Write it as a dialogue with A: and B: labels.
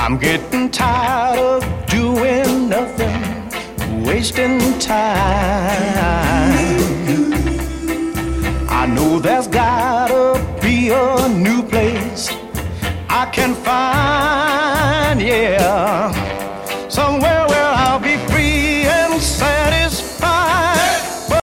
A: I'm getting tired of doing nothing, wasting time. I know there's gotta be a new place I can find.